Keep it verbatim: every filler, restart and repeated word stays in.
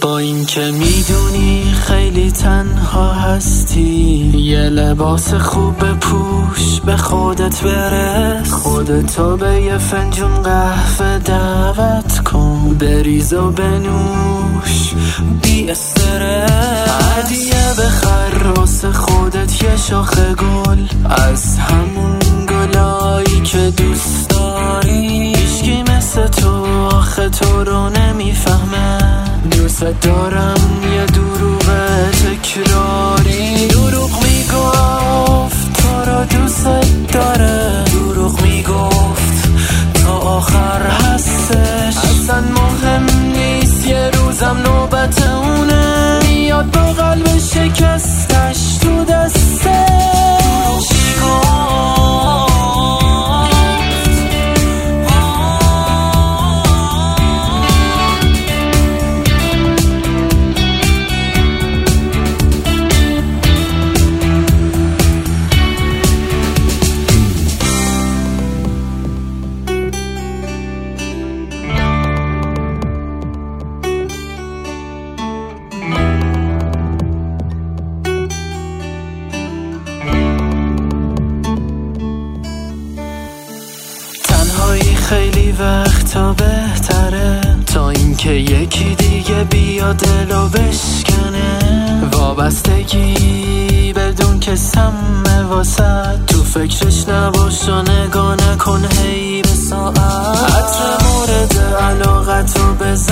با این که میدونی خیلی تنها هستی، یه لباس خوب بپوش به خودت برس، خودتو به یه فنجون قهوه دعوت کن، بریز و بنوش بی استرس، هدیه بخر واسه خودت یه شاخه گل از همون گلایی که دوست داری، هیچکی مثل تو آخه تو رو نمیفهمه، دوست دارم یه دروغ تکراری، دروغ میگفت تو رو دوست داره، دروغ میگفت تا آخر هستش، اصلا مهم نیست یه روزم نوبت اونه، میاد با قلب شکستش تو دستش خیلی وقتا بهتره تا اینکه یکی دیگه بیا دلو بشکنه، وابستگی بدون که سمه واسد، تو فکرش نباش و نگاه نکن هی به ساعت، عطر مورد علاقتو بزن